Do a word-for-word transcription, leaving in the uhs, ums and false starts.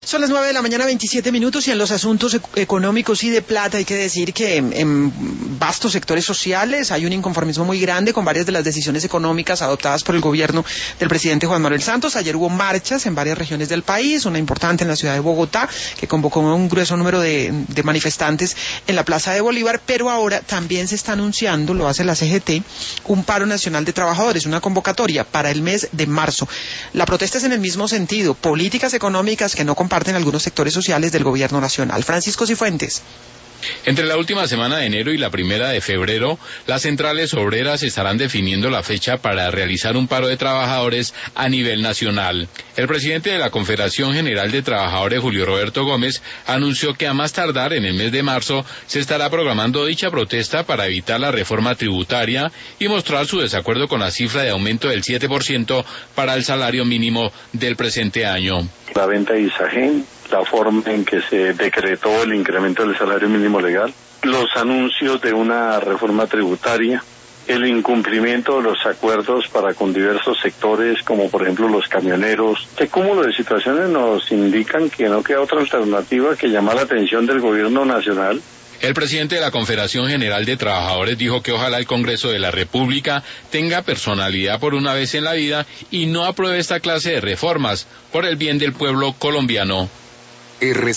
Son las nueve de la mañana, veintisiete minutos, y en los asuntos e- económicos y de plata hay que decir que en, en vastos sectores sociales hay un inconformismo muy grande con varias de las decisiones económicas adoptadas por el gobierno del presidente Juan Manuel Santos. Ayer hubo marchas en varias regiones del país, una importante en la ciudad de Bogotá, que convocó un grueso número de, de manifestantes en la Plaza de Bolívar, pero ahora también se está anunciando, lo hace la C G T, un paro nacional de trabajadores, una convocatoria para el mes de marzo. La protesta es en el mismo sentido, políticas económicas que no comparten algunos sectores sociales del gobierno nacional. Francisco Cifuentes. Entre la última semana de enero y la primera de febrero, las centrales obreras estarán definiendo la fecha para realizar un paro de trabajadores a nivel nacional. El presidente de la Confederación General de Trabajadores, Julio Roberto Gómez, anunció que a más tardar en el mes de marzo se estará programando dicha protesta para evitar la reforma tributaria y mostrar su desacuerdo con la cifra de aumento del siete por ciento para el salario mínimo del presente año. La venta de Isagen, la forma en que se decretó el incremento del salario mínimo legal, los anuncios de una reforma tributaria, el incumplimiento de los acuerdos para con diversos sectores, como por ejemplo los camioneros. Este cúmulo de situaciones nos indican que no queda otra alternativa que llamar la atención del gobierno nacional. El presidente de la Confederación General de Trabajadores dijo que ojalá el Congreso de la República tenga personalidad por una vez en la vida y no apruebe esta clase de reformas por el bien del pueblo colombiano. R